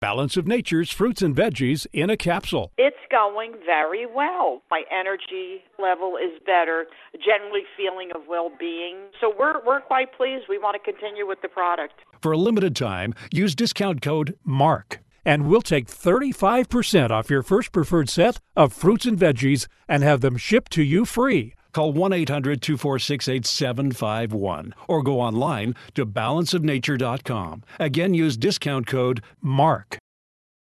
Balance of Nature's fruits and veggies in a capsule. It's going very well. My energy level is better, generally feeling of well-being. So we're quite pleased. We want to continue with the product. For a limited time, use discount code MARK, and we'll take 35% off your first preferred set of fruits and veggies and have them shipped to you free. Call 1-800-246-8751 or go online to balanceofnature.com. Again, use discount code MARK.